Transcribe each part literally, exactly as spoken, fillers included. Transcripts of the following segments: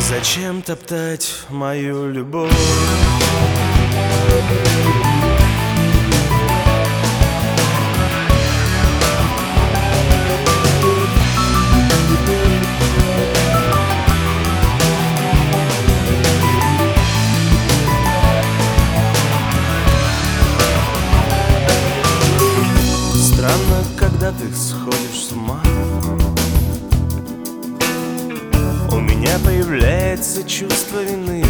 Зачем топтать мою любовь? Странно, когда ты сходишь с ума, у меня появляется чувство вины.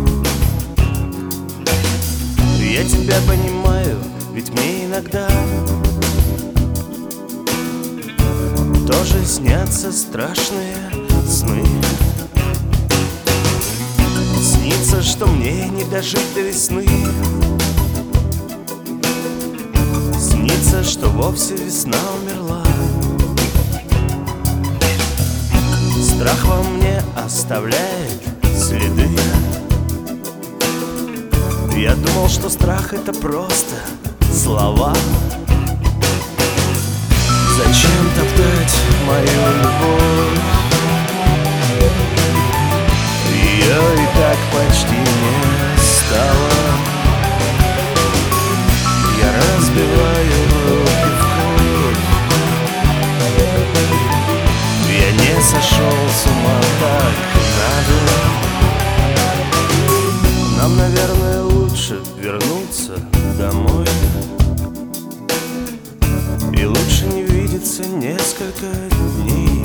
Я тебя понимаю, ведь мне иногда тоже снятся страшные сны. Снится, что мне не дожить до весны. Снится, что вовсе весна умерла. Страх во мне оставляет следы. Я думал, что страх — это просто слова. Зачем топтать мою любовь? Ее и так почти не стало. Я разбиваю руки в кровь. Я не сошел с ума, так надо. Нам, наверное, лучше вернуться домой. И лучше не видеться несколько дней.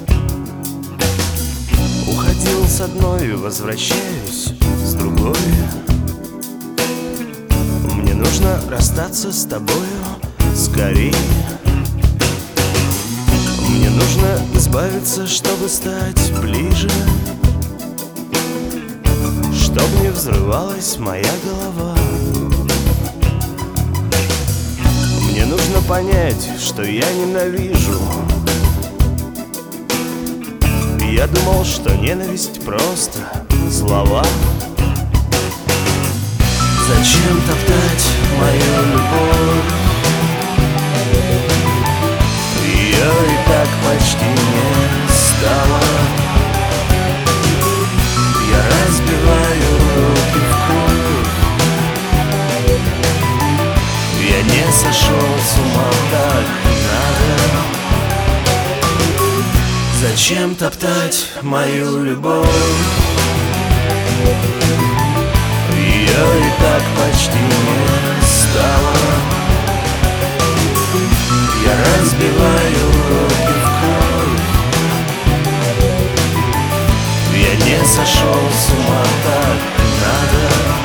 Уходил с одной, возвращаюсь с другой. Мне нужно расстаться с тобою скорее. Мне нужно избавиться, чтобы стать ближе, чтоб не взрывалась моя голова. Мне нужно понять, что я ненавижу. Я думал, что ненависть просто слова. Зачем топтать мою любовь? Ее и так почти не стало. Я разбиваю руки в кровь. Я не сошел с ума, так надо. Зачем топтать мою любовь? Ее и так почти не стало. Я разбиваю руки в кровь. Я не сошел с ума, так надо.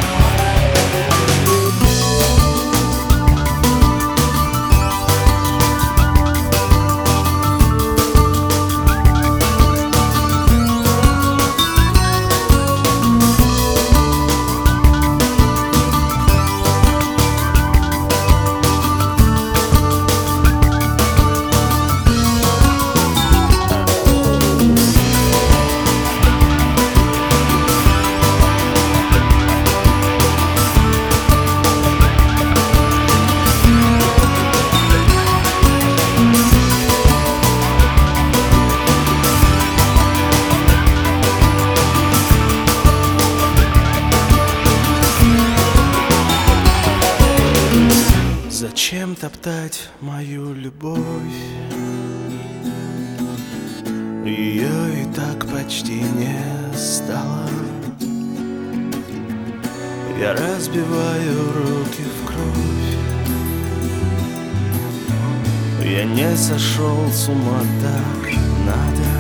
Зачем топтать мою любовь? Ее и так почти не стало. Я разбиваю руки в кровь. Я не сошел с ума, так надо.